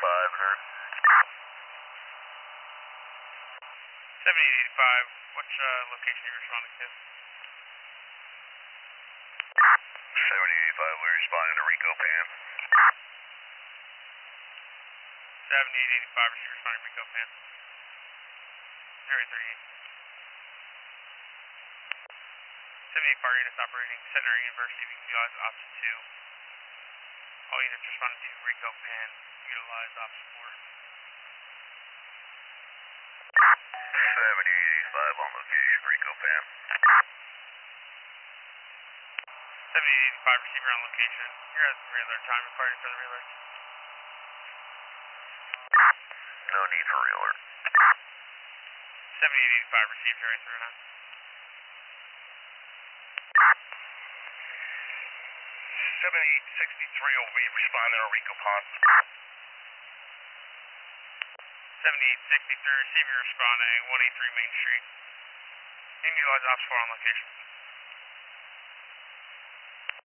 sir. 7885, which location are you responding to? 7885, we're responding to Rico Pan. 7885, is responding to Rico Pan. Area 38. 78 units operating Centenary University, we can utilize option 2. All units responding to Rico Pan, utilize option 4. 7885 on location, Rico Pan. 7885, receiver on location. You're at the relay time, required for the relay. No need for reeler. 7885, received, area 39. 7863 will be responding to Rico Pan. 7863, receiver responding 183 Main Street. You can utilize option 4 on location.